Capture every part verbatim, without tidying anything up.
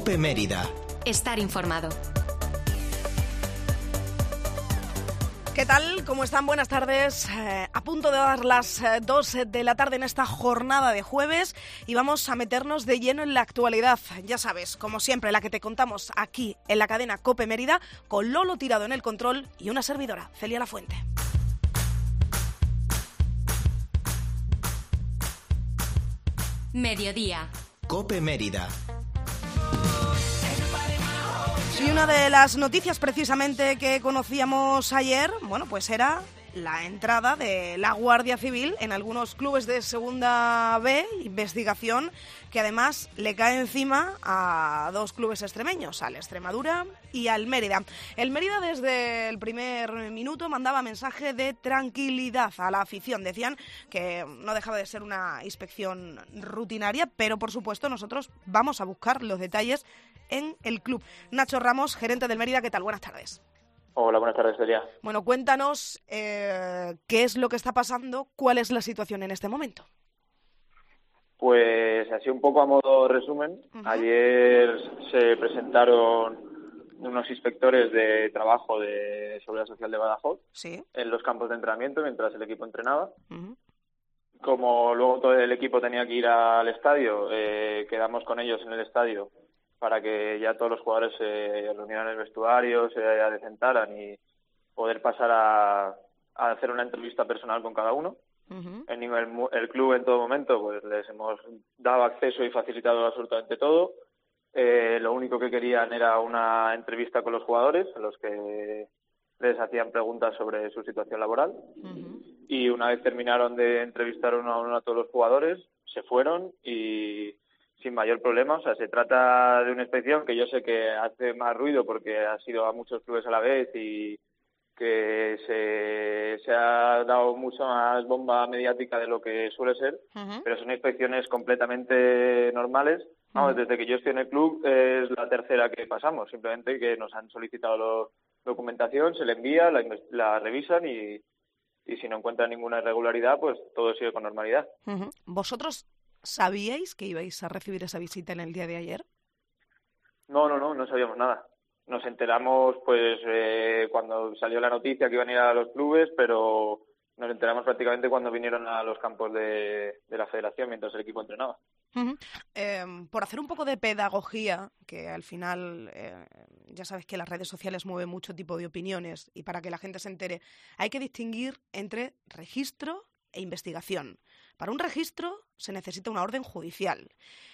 COPE Mérida. Estar informado. ¿Qué tal? ¿Cómo están? Buenas tardes. Eh, a punto de dar las eh, dos de la tarde en esta jornada de jueves y vamos a meternos de lleno en la actualidad. Ya sabes, como siempre, la que te contamos aquí en la cadena COPE Mérida, con Lolo Tirado en el control y una servidora, Celia Lafuente. Mediodía. COPE Mérida. Y una de las noticias precisamente que conocíamos ayer, bueno, pues era la entrada de la Guardia Civil en algunos clubes de Segunda B, investigación que además le cae encima a dos clubes extremeños, al Extremadura y al Mérida. El Mérida desde el primer minuto mandaba mensaje de tranquilidad a la afición. Decían que no dejaba de ser una inspección rutinaria, pero por supuesto nosotros vamos a buscar los detalles en el club. Nacho Ramos, gerente del Mérida, ¿qué tal? Buenas tardes. Hola, buenas tardes, Celia. Bueno, cuéntanos eh, qué es lo que está pasando, cuál es la situación en este momento. Pues así un poco a modo resumen, uh-huh. Ayer se presentaron unos inspectores de trabajo de Seguridad Social de Badajoz, ¿sí?, en los campos de entrenamiento mientras el equipo entrenaba. Uh-huh. Como luego todo el equipo tenía que ir al estadio, eh, quedamos con ellos en el estadio para que ya todos los jugadores se reunieran en el vestuario, se adecentaran y poder pasar a, a hacer una entrevista personal con cada uno. Uh-huh. El, el, el club en todo momento pues les hemos dado acceso y facilitado absolutamente todo. Eh, lo único que querían era una entrevista con los jugadores, a los que les hacían preguntas sobre su situación laboral. Uh-huh. Y una vez terminaron de entrevistar uno a uno a todos los jugadores, se fueron y sin mayor problema. O sea, se trata de una inspección que yo sé que hace más ruido porque ha sido a muchos clubes a la vez y que se, se ha dado mucha más bomba mediática de lo que suele ser, uh-huh. pero son inspecciones completamente normales. Vamos, uh-huh. Desde que yo estoy en el club es la tercera que pasamos, simplemente que nos han solicitado la documentación, se le envía, la, la revisan y, y si no encuentran ninguna irregularidad, pues todo sigue con normalidad. Uh-huh. ¿Vosotros sabíais que ibais a recibir esa visita en el día de ayer? No, no, no, no sabíamos nada. Nos enteramos pues eh, cuando salió la noticia que iban a ir a los clubes, pero nos enteramos prácticamente cuando vinieron a los campos de, de la federación mientras el equipo entrenaba. Uh-huh. Eh, por hacer un poco de pedagogía, que al final eh, ya sabes que las redes sociales mueven mucho tipo de opiniones y para que la gente se entere, hay que distinguir entre registro e investigación. Para un registro se necesita una orden judicial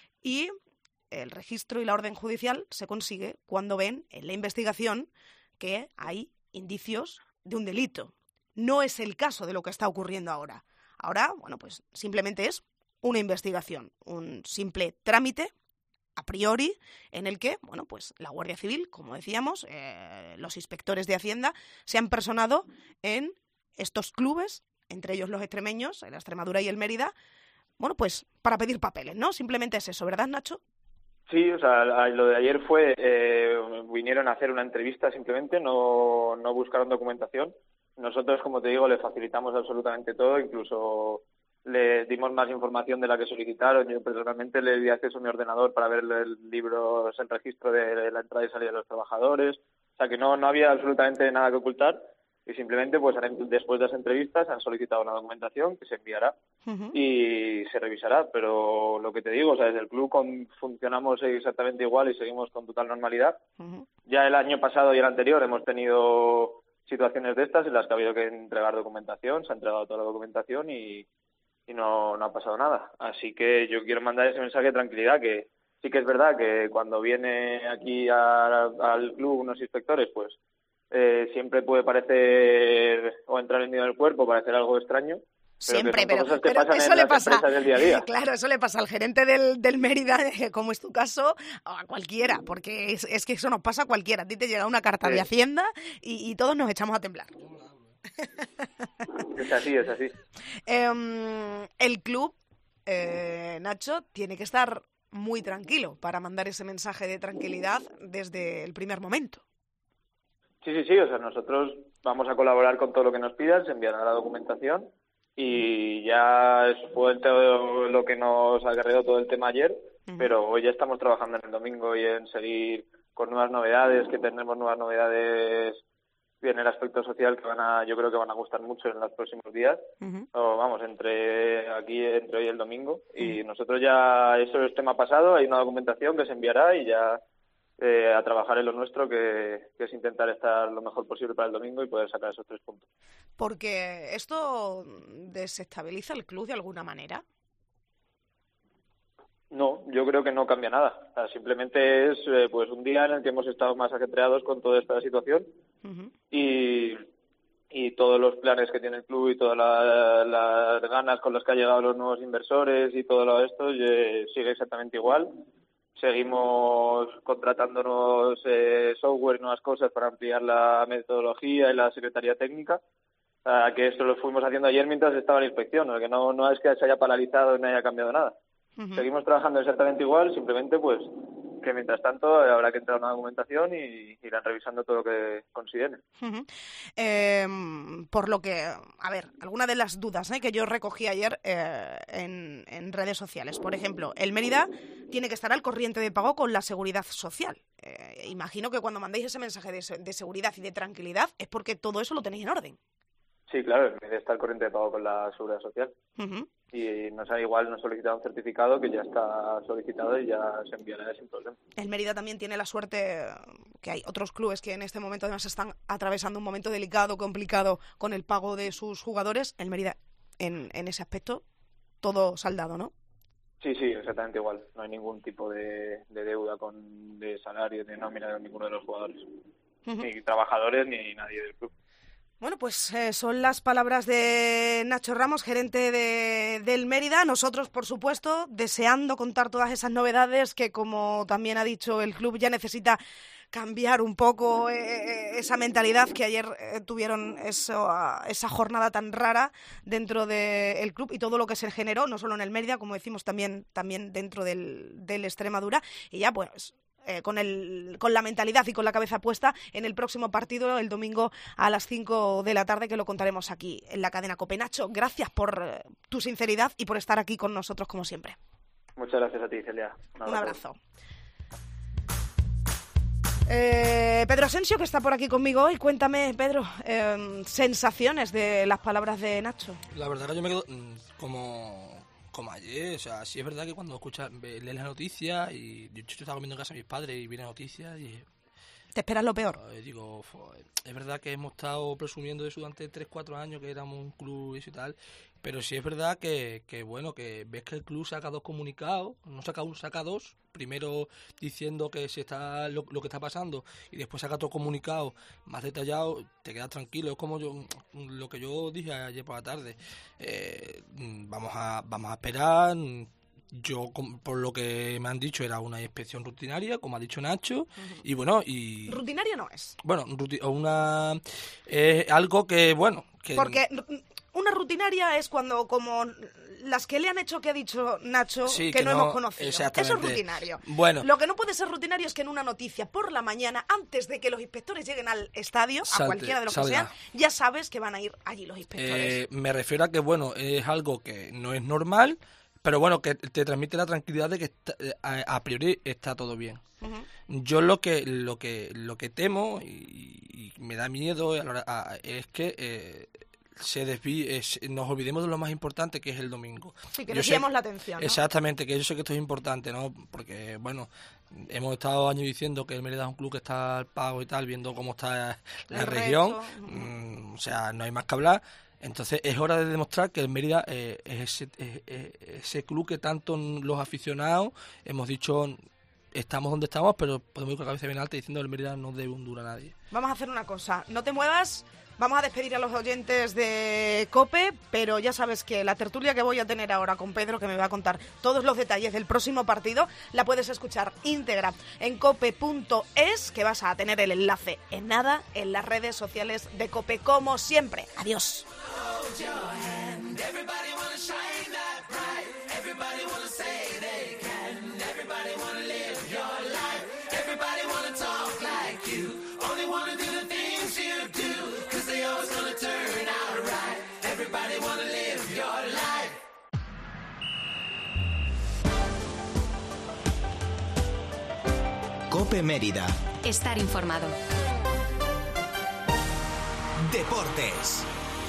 y el registro y la orden judicial se consigue cuando ven en la investigación que hay indicios de un delito. No es el caso de lo que está ocurriendo ahora. Ahora, bueno, pues simplemente es una investigación, un simple trámite a priori en el que, bueno, pues la Guardia Civil, como decíamos, eh, los inspectores de Hacienda se han personado en estos clubes, entre ellos los extremeños, la Extremadura y el Mérida, bueno, pues para pedir papeles, ¿no? Simplemente es eso, ¿verdad, Nacho? Sí, o sea, lo de ayer fue, eh, vinieron a hacer una entrevista simplemente, no, no buscaron documentación. Nosotros, como te digo, le facilitamos absolutamente todo, incluso le dimos más información de la que solicitaron. Yo personalmente le di acceso a mi ordenador para ver el libro, el registro de la entrada y salida de los trabajadores. O sea, que no, no había absolutamente nada que ocultar. Y simplemente, pues después de las entrevistas, han solicitado una documentación que se enviará uh-huh. y se revisará. Pero lo que te digo, o sea, desde el club con, funcionamos exactamente igual y seguimos con total normalidad. Uh-huh. Ya el año pasado y el anterior hemos tenido situaciones de estas en las que ha habido que entregar documentación, se ha entregado toda la documentación y, y no, no ha pasado nada. Así que yo quiero mandar ese mensaje de tranquilidad, que sí que es verdad que cuando viene aquí a, al club unos inspectores, pues Eh, siempre puede parecer o entrar el miedo en el cuerpo, parecer algo extraño. Siempre, pero, pero, que pero pasan eso en le las pasa. Del día a día. Claro, eso le pasa al gerente del, del Mérida, como es tu caso, o a cualquiera, porque es, es que eso nos pasa a cualquiera. A ti te llega una carta sí. de Hacienda y, y todos nos echamos a temblar. Es así, es así. Eh, el club, eh, Nacho, tiene que estar muy tranquilo para mandar ese mensaje de tranquilidad desde el primer momento. Sí, sí, sí, o sea, nosotros vamos a colaborar con todo lo que nos pidan, se enviará la documentación y ya fue todo lo que nos acarreó todo el tema ayer, Uh-huh. Pero hoy ya estamos trabajando en el domingo y en seguir con nuevas novedades, que tenemos nuevas novedades en el aspecto social que van a, yo creo que van a gustar mucho en los próximos días, uh-huh. o vamos, entre aquí, entre hoy y el domingo, y uh-huh. nosotros ya, eso es tema pasado, hay una documentación que se enviará y ya eh, a trabajar en lo nuestro, que, que es intentar estar lo mejor posible para el domingo y poder sacar esos tres puntos. Porque esto desestabiliza el club de alguna manera. No, yo creo que no cambia nada. O sea, simplemente es eh, pues un día en el que hemos estado más ajetreados con toda esta situación uh-huh. y, y todos los planes que tiene el club y todas la, las ganas con las que han llegado los nuevos inversores y todo lo esto eh, sigue exactamente igual. Seguimos contratando nuevos eh, software y nuevas cosas para ampliar la metodología y la secretaría técnica. O sea, que esto lo fuimos haciendo ayer mientras estaba la inspección, ¿no? Que no, no es que se haya paralizado y no haya cambiado nada. Uh-huh. Seguimos trabajando exactamente igual, simplemente pues que mientras tanto habrá que entrar a una documentación y irán revisando todo lo que consideren. Uh-huh. Eh, por lo que, a ver, algunas de las dudas ¿eh? que yo recogí ayer eh, en, en redes sociales. Por ejemplo, el Mérida tiene que estar al corriente de pago con la seguridad social. Eh, imagino que cuando mandéis ese mensaje de, de seguridad y de tranquilidad es porque todo eso lo tenéis en orden. Sí, claro, el Mérida está al corriente de pago con la seguridad social. Uh-huh. Y nos ha igual nos solicitado un certificado que ya está solicitado y ya se enviará sin problema. El Mérida también tiene la suerte que hay otros clubes que en este momento además están atravesando un momento delicado, complicado con el pago de sus jugadores. El Mérida, en, en ese aspecto, todo saldado, ¿no? Sí, sí, exactamente igual. No hay ningún tipo de, de deuda con de salario, de nómina de ninguno de los jugadores. Uh-huh. Ni trabajadores ni nadie del club. Bueno, pues eh, son las palabras de Nacho Ramos, gerente de, del Mérida. Nosotros, por supuesto, deseando contar todas esas novedades que, como también ha dicho el club, ya necesita cambiar un poco eh, esa mentalidad que ayer eh, tuvieron eso, esa jornada tan rara dentro del club y todo lo que se generó, no solo en el Mérida, como decimos, también, también dentro del, del Extremadura. Y ya, pues... Eh, con el con la mentalidad y con la cabeza puesta en el próximo partido el domingo a las cinco de la tarde, que lo contaremos aquí en la cadena COPE. Nacho, gracias por eh, tu sinceridad y por estar aquí con nosotros como siempre. Muchas gracias a ti, Celia. Un abrazo. Un abrazo. Eh, Pedro Asensio, que está por aquí conmigo hoy. Cuéntame, Pedro, eh, sensaciones de las palabras de Nacho. La verdad que yo me quedo como... como ayer, o sea, sí es verdad que cuando escuchas, lees la noticia y yo, yo estaba comiendo en casa de mis padres y vi la noticia y... ¿Te esperas lo peor? Eh, digo, es verdad que hemos estado presumiendo de eso durante tres, cuatro años, que éramos un club y eso y tal, pero sí es verdad que, que bueno, que ves que el club saca dos comunicados, no saca uno, saca dos, primero diciendo que se está lo, lo que está pasando y después saca otro comunicado más detallado, te quedas tranquilo. Es como yo lo que yo dije ayer por la tarde, eh, vamos a vamos a esperar. Yo, por lo que me han dicho, era una inspección rutinaria, como ha dicho Nacho, uh-huh. y bueno, y... Rutinaria no es. Bueno, una... es algo que, bueno... que Porque una rutinaria es cuando, como las que le han hecho que ha dicho Nacho, sí, que, que no, no hemos conocido. Eso es rutinario. Bueno. Lo que no puede ser rutinario es que en una noticia por la mañana, antes de que los inspectores lleguen al estadio, Salte, a cualquiera de los salga. que sean, ya sabes que van a ir allí los inspectores. Eh, me refiero a que, bueno, es algo que no es normal, pero bueno, que te transmite la tranquilidad de que está, a, a priori está todo bien. Uh-huh. Yo lo que lo que lo que temo y, y me da miedo a la, a, es que eh, se desvíe, es, nos olvidemos de lo más importante, que es el domingo. Sí, que desviemos la atención, ¿no? Exactamente, que yo sé que esto es importante, ¿no? Porque, bueno, hemos estado años diciendo que el Mérida es un club que está al pago y tal, viendo cómo está la el región. Uh-huh. O sea, no hay más que hablar. Entonces es hora de demostrar que el Mérida eh, es, ese, es, es ese club que tanto los aficionados hemos dicho, estamos donde estamos, pero podemos ir con la cabeza bien alta diciendo que el Mérida no debe un duro a nadie. Vamos a hacer una cosa, no te muevas, vamos a despedir a los oyentes de COPE, pero ya sabes que la tertulia que voy a tener ahora con Pedro, que me va a contar todos los detalles del próximo partido, la puedes escuchar íntegra en cope punto es, que vas a tener el enlace en nada en las redes sociales de COPE, como siempre. Adiós. COPE Mérida. Estar informado. Deportes.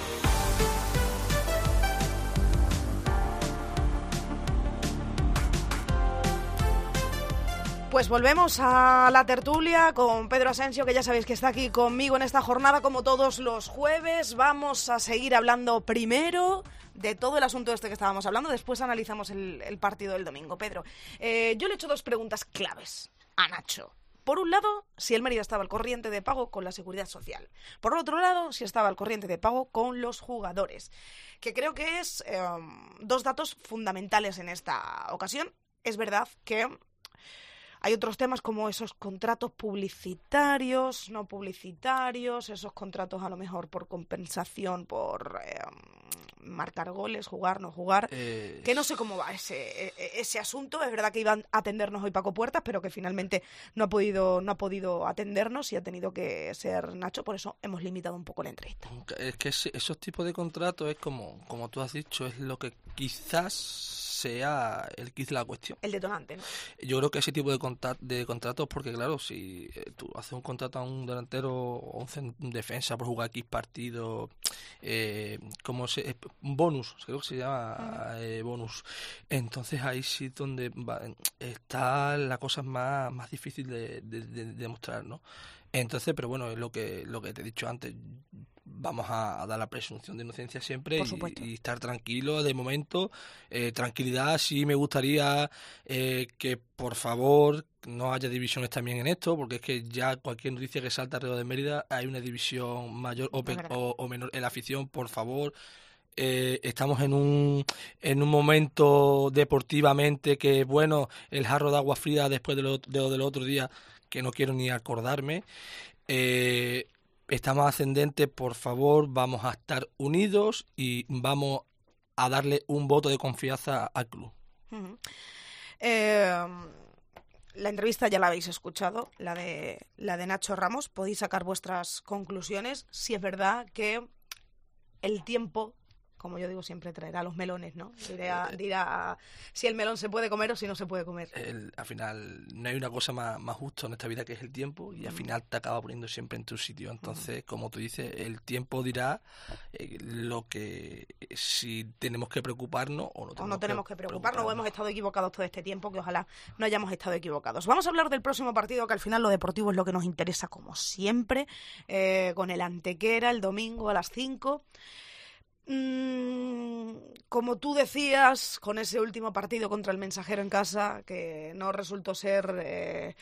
Pues volvemos a la tertulia con Pedro Asensio, que ya sabéis que está aquí conmigo en esta jornada como todos los jueves. Vamos a seguir hablando primero de todo el asunto este que estábamos hablando, después analizamos el, el partido del domingo. Pedro, eh, yo le he hecho dos preguntas claves a Nacho. Por un lado, si el Mérida estaba al corriente de pago con la Seguridad Social. Por otro lado, si estaba al corriente de pago con los jugadores. Que creo que es eh, dos datos fundamentales en esta ocasión. Es verdad que hay otros temas como esos contratos publicitarios, no publicitarios, esos contratos a lo mejor por compensación, por eh, marcar goles, jugar, no jugar, eh, que no sé cómo va ese ese asunto. Es verdad que iban a atendernos hoy Paco Puertas, pero que finalmente no ha podido no ha podido atendernos y ha tenido que ser Nacho, por eso hemos limitado un poco la entrevista. Es que ese, esos tipos de contratos es como, como tú has dicho, es lo que quizás sea el quiz de la cuestión. El detonante, ¿no? Yo creo que ese tipo de, contra- de contratos, porque claro, si eh, tú haces un contrato a un delantero o un, cen- un defensa por jugar X partido, eh, como se, eh, un bonus, creo que se llama eh, bonus, entonces ahí sí donde va, está la cosa más, más difícil de, de, de, de demostrar, ¿no? Entonces, pero bueno, es lo que, lo que te he dicho antes. Vamos a, a dar la presunción de inocencia siempre y, y estar tranquilos de momento. Eh, tranquilidad, sí me gustaría eh, que por favor no haya divisiones también en esto, porque es que ya cualquier noticia que salta alrededor de Mérida hay una división mayor o, pe- o, o menor en la afición, por favor. Eh, estamos en un en un momento deportivamente que, bueno, el jarro de agua fría después de lo, de lo del otro día, que no quiero ni acordarme. Eh, estamos ascendentes, por favor, vamos a estar unidos y vamos a darle un voto de confianza al club. Uh-huh. Eh, la entrevista ya la habéis escuchado, la de la de Nacho Ramos. Podéis sacar vuestras conclusiones. Si es verdad que el tiempo, como yo digo siempre, traerá los melones, ¿no? Dirá, dirá si el melón se puede comer o si no se puede comer. El, al final, no hay una cosa más, más justa en esta vida que es el tiempo, y al final te acaba poniendo siempre en tu sitio. Entonces, como tú dices, el tiempo dirá eh, lo que si tenemos que preocuparnos o no tenemos, o no tenemos que, que preocuparnos, preocuparnos, o hemos estado equivocados todo este tiempo, que ojalá no hayamos estado equivocados. Vamos a hablar del próximo partido, que al final lo deportivo es lo que nos interesa, como siempre, eh, con el Antequera, el domingo a las cinco. Mm, como tú decías, con ese último partido contra el Mensajero en casa, que no resultó ser eh,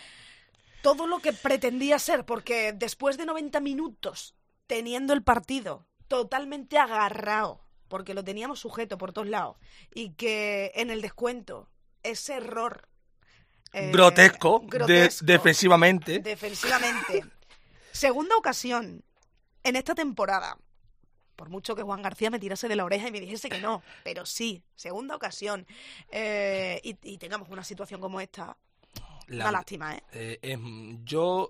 todo lo que pretendía ser, porque después de noventa minutos teniendo el partido totalmente agarrado, porque lo teníamos sujeto por todos lados, y que en el descuento ese error eh, grotesco, grotesco de, defensivamente defensivamente segunda ocasión en esta temporada. Por mucho que Juan García me tirase de la oreja y me dijese que no, pero sí, segunda ocasión. Eh, y, y tengamos una situación como esta, la, una lástima, ¿eh? eh, eh yo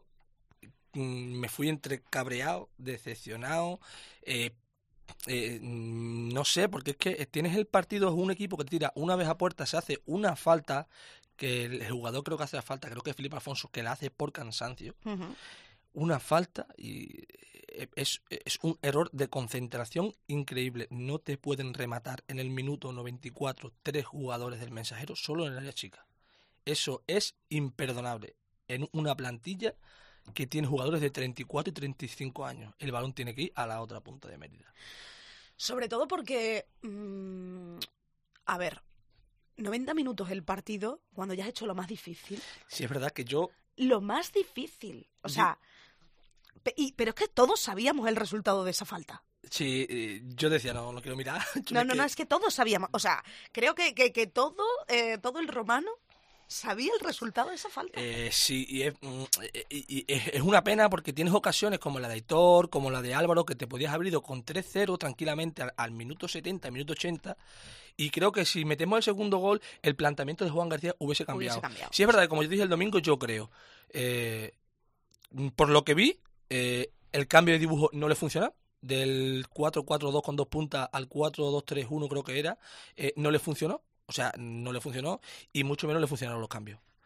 mm, me fui entre cabreado, decepcionado, eh, eh, no sé, porque es que tienes el partido, es un equipo que tira una vez a puerta, se hace una falta, que el jugador creo que hace la falta, creo que es Felipe Alfonso, que la hace por cansancio, uh-huh. Una falta y... Es, es un error de concentración increíble. No te pueden rematar en el minuto noventa y cuatro tres jugadores del Mensajero solo en el área chica. Eso es imperdonable. En una plantilla que tiene jugadores de treinta y cuatro y treinta y cinco años. El balón tiene que ir a la otra punta de Mérida. Sobre todo porque, mmm, a ver, noventa minutos el partido cuando ya has hecho lo más difícil. Sí, es verdad que yo... Lo más difícil. O sea... Yo... Y, pero es que todos sabíamos el resultado de esa falta. Sí, eh, yo decía, no, no quiero mirar. No, no, que... no, es que todos sabíamos. O sea, creo que, que, que todo, eh, todo el romano sabía el resultado de esa falta. Eh, sí, y es, y, y es una pena porque tienes ocasiones como la de Aitor, como la de Álvaro, que te podías haber ido con tres cero tranquilamente al, al minuto setenta, al minuto ochenta. Y creo que si metemos el segundo gol, el planteamiento de Juan García hubiese cambiado. Hubiese cambiado. Sí, es verdad que como yo dije el domingo, yo creo. Eh, por lo que vi, Eh, el cambio de dibujo no le funciona, del cuatro cuatro dos con dos puntas al cuatro dos tres uno creo que era, eh, no le funcionó, o sea, no le funcionó y mucho menos le funcionaron los cambios.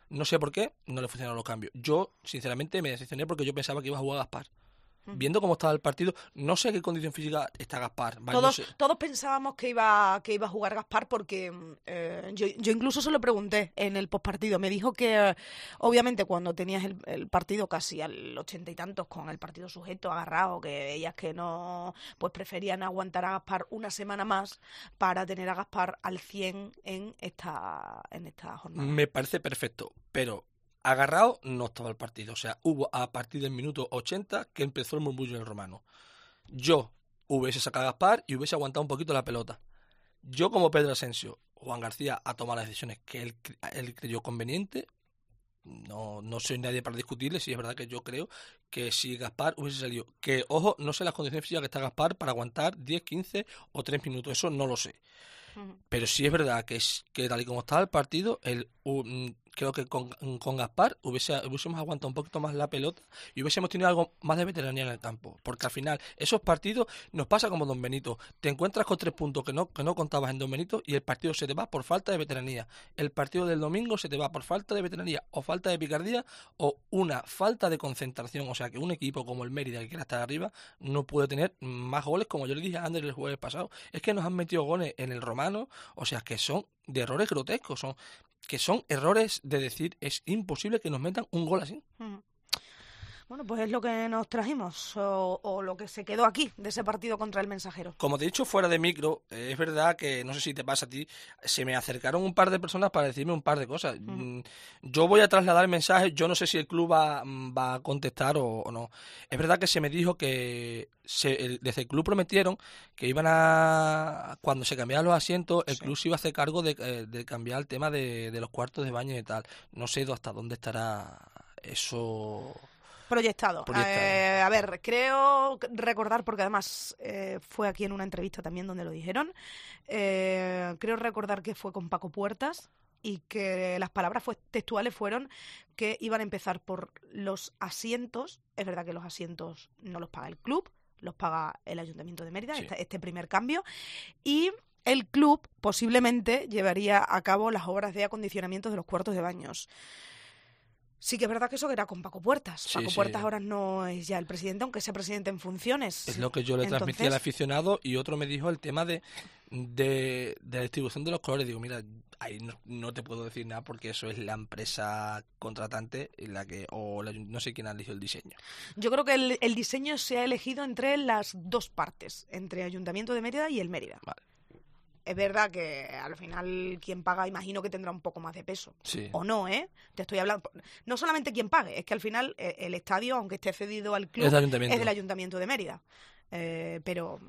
No sé por qué, no le funcionaron los cambios. Yo, sinceramente, me decepcioné porque yo pensaba que iba a jugar Gaspar. Viendo cómo estaba el partido, no sé qué condición física está Gaspar. Vale, todos, no sé. todos pensábamos que iba, que iba a jugar Gaspar porque eh, yo, yo incluso se lo pregunté en el postpartido. Me dijo que, eh, obviamente, cuando tenías el, el partido casi al ochenta y tantos, con el partido sujeto, agarrado, que veías que no, pues preferían aguantar a Gaspar una semana más para tener a Gaspar al cien en esta, en esta jornada. Me parece perfecto, pero... agarrado no estaba el partido, o sea, hubo a partir del minuto ochenta que empezó el murmullo en el Romano. Yo hubiese sacado a Gaspar y hubiese aguantado un poquito la pelota. Yo, como Pedro Asensio, Juan García ha tomado las decisiones que él, él creyó conveniente. No, no soy nadie para discutirle, si es verdad que yo creo que si Gaspar hubiese salido, que ojo, no sé las condiciones físicas que está Gaspar para aguantar diez, quince o tres minutos, eso no lo sé. Uh-huh. Pero sí es verdad que, es, que tal y como estaba el partido, el, um, creo que con, con Gaspar hubiese, hubiésemos aguantado un poquito más la pelota y hubiésemos tenido algo más de veteranía en el campo. Porque al final, esos partidos nos pasa como Don Benito. Te encuentras con tres puntos que no, que no contabas en Don Benito y el partido se te va por falta de veteranía. El partido del domingo se te va por falta de veteranía o falta de picardía o una falta de concentración. O sea que un equipo como el Mérida, que quiera estar arriba, no puede tener más goles, como yo le dije a Ander el jueves pasado. Es que nos han metido goles en el Romano, o sea que son de errores grotescos, son que son errores de decir, es imposible que nos metan un gol así. Uh-huh. Bueno, pues es lo que nos trajimos, o, o lo que se quedó aquí de ese partido contra el Mensajero. Como te he dicho fuera de micro, eh, es verdad que, no sé si te pasa a ti, se me acercaron un par de personas para decirme un par de cosas. Uh-huh. Yo voy a trasladar el mensaje, yo no sé si el club va, va a contestar o, o no. Es verdad que se me dijo que se, el, desde el club prometieron que iban a, cuando se cambiaran los asientos, el sí. club se iba a hacer cargo de, de cambiar el tema de, de los cuartos de baño y tal. No sé hasta dónde estará eso... Proyectado. Proyectado. Eh, a ver, creo recordar, porque además eh, fue aquí en una entrevista también donde lo dijeron, eh, creo recordar que fue con Paco Puertas y que las palabras fue, textuales fueron que iban a empezar por los asientos. Es verdad que los asientos no los paga el club, los paga el Ayuntamiento de Mérida, sí. este, este primer cambio, y el club posiblemente llevaría a cabo las obras de acondicionamiento de los cuartos de baños. Sí que es verdad que eso era con Paco Puertas. Sí, Paco sí. Puertas ahora no es ya el presidente, aunque sea presidente en funciones. Es lo que yo le Entonces... transmití al aficionado, y otro me dijo el tema de, de, de la distribución de los colores. Digo, mira, ahí no, no te puedo decir nada porque eso es la empresa contratante la que o la, no sé quién ha elegido el diseño. Yo creo que el, el diseño se ha elegido entre las dos partes, entre Ayuntamiento de Mérida y el Mérida. Vale. Es verdad que al final quien paga imagino que tendrá un poco más de peso. Sí. O no, ¿eh? Te estoy hablando... No solamente quien pague, es que al final el estadio, aunque esté cedido al club, es, ayuntamiento. es del Ayuntamiento de Mérida. Eh, pero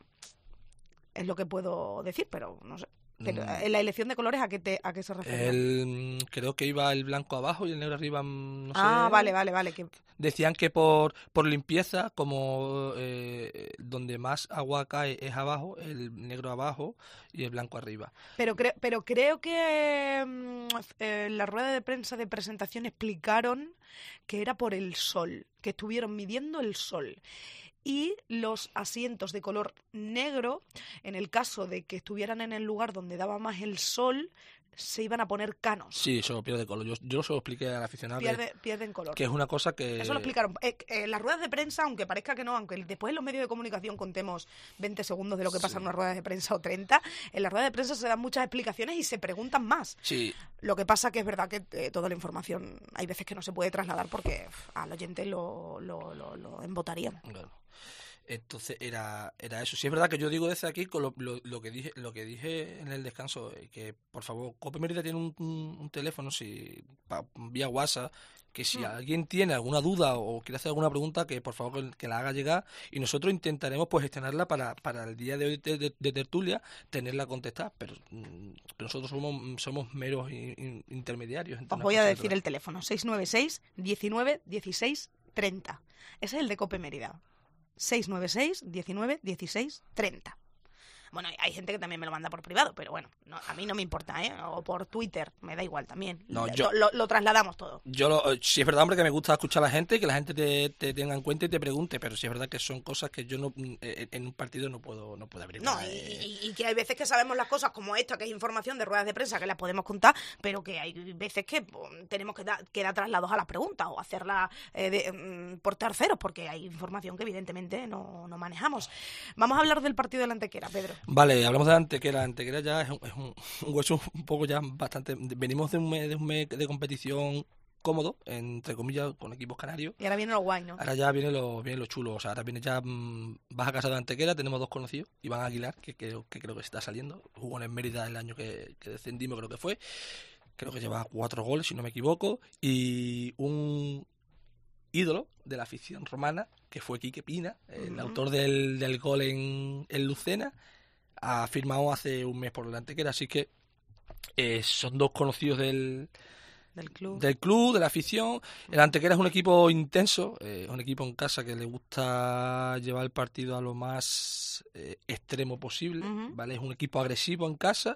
es lo que puedo decir, pero no sé. Pero, ¿en la elección de colores a qué, te, a qué se refiere? El, creo que iba el blanco abajo y el negro arriba, no sé. Ah, vale, vale, vale. Que... Decían que por, por limpieza, como eh, donde más agua cae es abajo, el negro abajo y el blanco arriba. Pero, cre- pero creo que mm, en la rueda de prensa de presentación explicaron que era por el sol, que estuvieron midiendo el sol. Y los asientos de color negro, en el caso de que estuvieran en el lugar donde daba más el sol, se iban a poner canos. Sí, eso pierde color. Yo, yo se lo expliqué al aficionado. Pierde, pierden color. Que es una cosa que... Eso lo explicaron. Eh, eh, las ruedas de prensa, aunque parezca que no, aunque después en los medios de comunicación contemos veinte segundos de lo que pasa sí. en una rueda de prensa o treinta, en las ruedas de prensa se dan muchas explicaciones y se preguntan más. Sí. Lo que pasa que es verdad que eh, toda la información hay veces que no se puede trasladar porque uf, al oyente lo, lo, lo, lo embotarían. Claro. Entonces era era eso. Sí es verdad que yo digo desde aquí con lo, lo, lo que dije lo que dije en el descanso, que por favor, Cope Mérida tiene un, un, un teléfono si pa, vía WhatsApp, que si mm. alguien tiene alguna duda o quiere hacer alguna pregunta, que por favor que, que la haga llegar y nosotros intentaremos pues gestionarla para, para el día de hoy de, de, de tertulia, tenerla contestada, pero, pero nosotros somos somos meros in, in, intermediarios. Os voy a decir el teléfono, seis nueve seis, diecinueve, dieciséis, treinta. Ese es el de Cope Mérida. seis nueve seis, diecinueve, dieciséis, treinta. Bueno, hay gente que también me lo manda por privado, pero bueno, no, a mí no me importa, ¿eh? O por Twitter, me da igual también. No, lo, yo, lo, lo trasladamos todo. Yo lo, sí es verdad, hombre, que me gusta escuchar a la gente y que la gente te, te tenga en cuenta y te pregunte, pero sí es verdad que son cosas que yo no en un partido no puedo no puedo abrir. No, y, y, y que hay veces que sabemos las cosas como esta, que es información de ruedas de prensa, que las podemos contar, pero que hay veces que pues, tenemos que, da, que dar traslados a las preguntas o hacerlas eh, de, mm, por terceros, porque hay información que evidentemente no, no manejamos. Vamos a hablar del partido de la Antequera, Pedro. Vale, hablamos de la Antequera. La Antequera ya es un, es un, un hueso un poco ya bastante... Venimos de un mes de, un mes de competición cómodo, entre comillas, con equipos canarios. Y ahora viene lo guay, ¿no? Ahora ya viene lo, viene lo chulo. O sea, ahora viene ya... Mmm, vas a casa de Antequera, tenemos dos conocidos. Iván Aguilar, que, que, que creo que está saliendo. Jugó en el Mérida el año que, que descendimos, creo que fue. Creo que lleva cuatro goles, si no me equivoco. Y un ídolo de la afición romana, que fue Quique Pina, el uh-huh. autor del, del gol en, en Lucena, ha firmado hace un mes por la Antequera, así que eh, son dos conocidos del, del, club. del club, de la afición. El Antequera es un equipo intenso, eh, un equipo en casa que le gusta llevar el partido a lo más eh, extremo posible, uh-huh. ¿vale? Es un equipo agresivo en casa,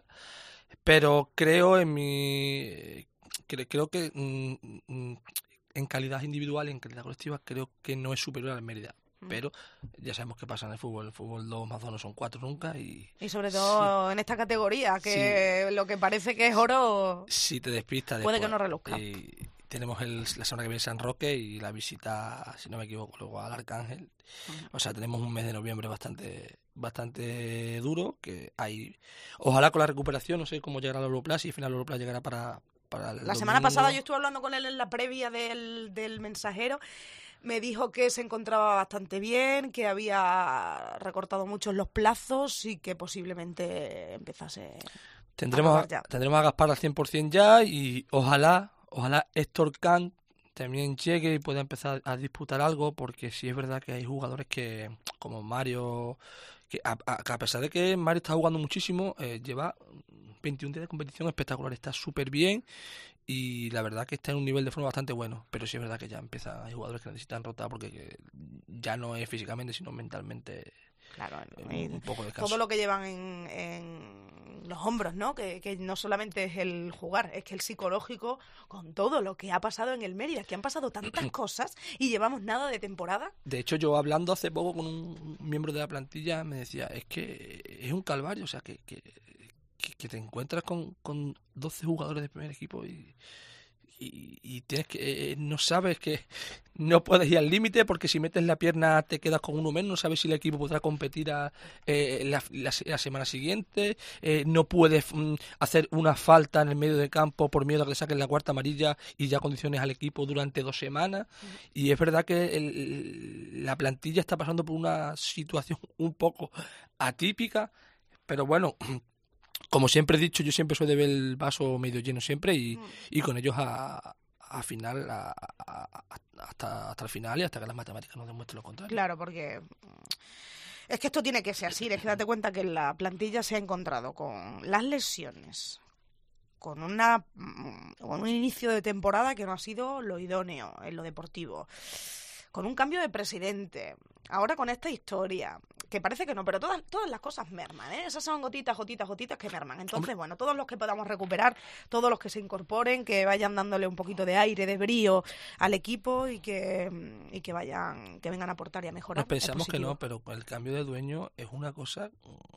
pero creo en mi... Creo, creo que... Mm, mm, en calidad individual y en calidad colectiva creo que no es superior al Mérida. Pero ya sabemos qué pasa en el fútbol. El fútbol dos más dos no son cuatro nunca. Y, y sobre todo sí. en esta categoría, que sí. lo que parece que es oro... Si te despistas puede después, que no reluzca. Y tenemos el, la semana que viene San Roque y la visita, si no me equivoco, luego al Arcángel. Uh-huh. O sea, tenemos un mes de noviembre bastante bastante duro. Que hay Ojalá con la recuperación, no sé cómo llegará la Europla, si al final la Europla llegará para... La domingo. Semana pasada yo estuve hablando con él en la previa del, del Mensajero. Me dijo que se encontraba bastante bien, que había recortado mucho los plazos y que posiblemente empezase tendremos a, tendremos a Gaspar al cien por ciento ya y ojalá, ojalá Héctor Can también llegue y pueda empezar a disputar algo, porque sí es verdad que hay jugadores que, como Mario, que a, a, que a pesar de que Mario está jugando muchísimo, eh, lleva veintiún días de competición espectacular, está súper bien y la verdad que está en un nivel de forma bastante bueno, pero sí es verdad que ya empieza, hay jugadores que necesitan rotar porque ya no es físicamente sino mentalmente. Claro, eh, un poco de descanso. Todo lo que llevan en, en los hombros, ¿no? Que, que no solamente es el jugar, es que el psicológico, con todo lo que ha pasado en el Mérida, que han pasado tantas cosas y llevamos nada de temporada. De hecho, yo hablando hace poco con un miembro de la plantilla me decía, es que es un calvario, o sea, que, que Que, que te encuentras con, con doce jugadores de primer equipo y, y, y tienes que eh, no sabes que no puedes ir al límite porque si metes la pierna te quedas con uno menos, no sabes si el equipo podrá competir a, eh, la, la, la semana siguiente, eh, no puedes mm, hacer una falta en el medio del campo por miedo a que le saquen la cuarta amarilla y ya condiciones al equipo durante dos semanas. Uh-huh. Y es verdad que el, la plantilla está pasando por una situación un poco atípica, pero bueno, como siempre he dicho, yo siempre soy de ver el vaso medio lleno siempre y, mm. y con ellos a, a final, a, a, hasta, hasta el final y hasta que las matemáticas nos demuestren lo contrario. Claro, porque es que esto tiene que ser así. Es que date cuenta que la plantilla se ha encontrado con las lesiones, con, una, con un inicio de temporada que no ha sido lo idóneo en lo deportivo, con un cambio de presidente, ahora con esta historia, que parece que no, pero todas todas las cosas merman, ¿eh? Esas son gotitas, gotitas, gotitas que merman. Entonces, Hombre. bueno, todos los que podamos recuperar, todos los que se incorporen, que vayan dándole un poquito de aire, de brío al equipo y que y que vayan, que vengan a aportar y a mejorar. Nos pensamos que no, pero el cambio de dueño es una cosa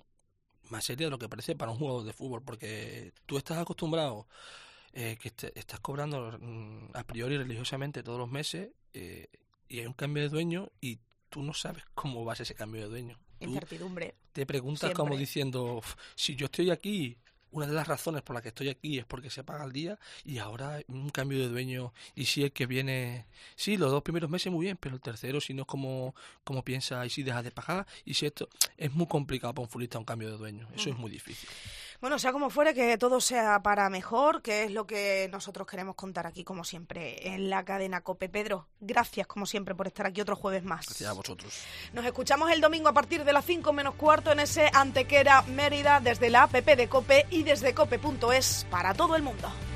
más seria de lo que parece para un jugador de fútbol, porque tú estás acostumbrado eh, que te, estás cobrando mm, a priori religiosamente todos los meses eh, y hay un cambio de dueño y tú no sabes cómo va a ser ese cambio de dueño. Incertidumbre. Te preguntas Siempre. como diciendo, si yo estoy aquí, una de las razones por las que estoy aquí es porque se paga el día y ahora un cambio de dueño y si el que viene, sí, los dos primeros meses muy bien, pero el tercero si no es como, como piensa y si deja de pagar y si esto es muy complicado para un futbolista un cambio de dueño, eso uh-huh. es muy difícil. Bueno, sea como fuere, que todo sea para mejor, que es lo que nosotros queremos contar aquí, como siempre, en la cadena COPE. Pedro, gracias, como siempre, por estar aquí otro jueves más. Gracias a vosotros. Nos escuchamos el domingo a partir de las cinco menos cuarto en ese Antequera Mérida, desde la app de COPE y desde cope punto es para todo el mundo.